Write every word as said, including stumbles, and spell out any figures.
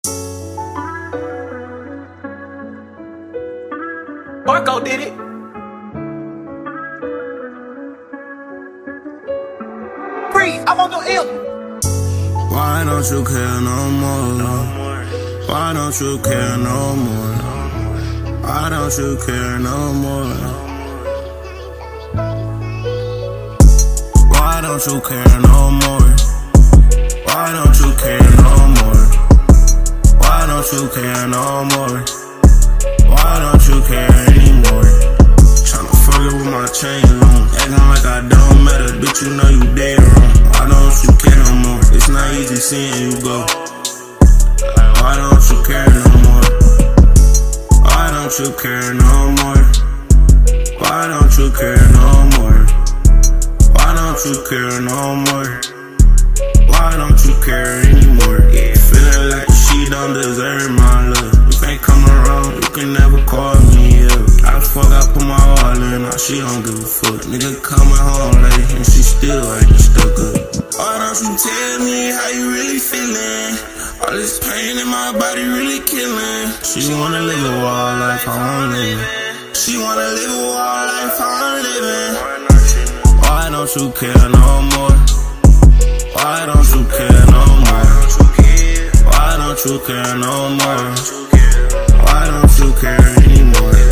Marco did it. Breathe, I'm on the ill. Why don't you care no more? Why don't you care no more? Why don't you care no more? Why don't you care no more? Why don't you care no more? Why don't you care no more? Why don't you care anymore? Tryna fuck it with my chain on, acting like I don't matter, bitch, you know you dead wrong. Why don't you care no more? It's not easy seeing you go. Why don't you care no more? Why don't you care no more? Why don't you care no more? Why don't you care no more? Why don't you care anymore? Yeah, feeling like she don't deserve my love. You can't come around, you can never call me up. I fuck, I put my all in, now she don't give a fuck. Nigga coming home late and she still ain't stuck up. Why don't you tell me how you really feeling? All this pain in my body really killing. She wanna live a wild life, how I'm living. She wanna live a wild life, how I'm living. Why don't you care no more? Why don't you care no more? Why don't you care no more? Why don't you care anymore?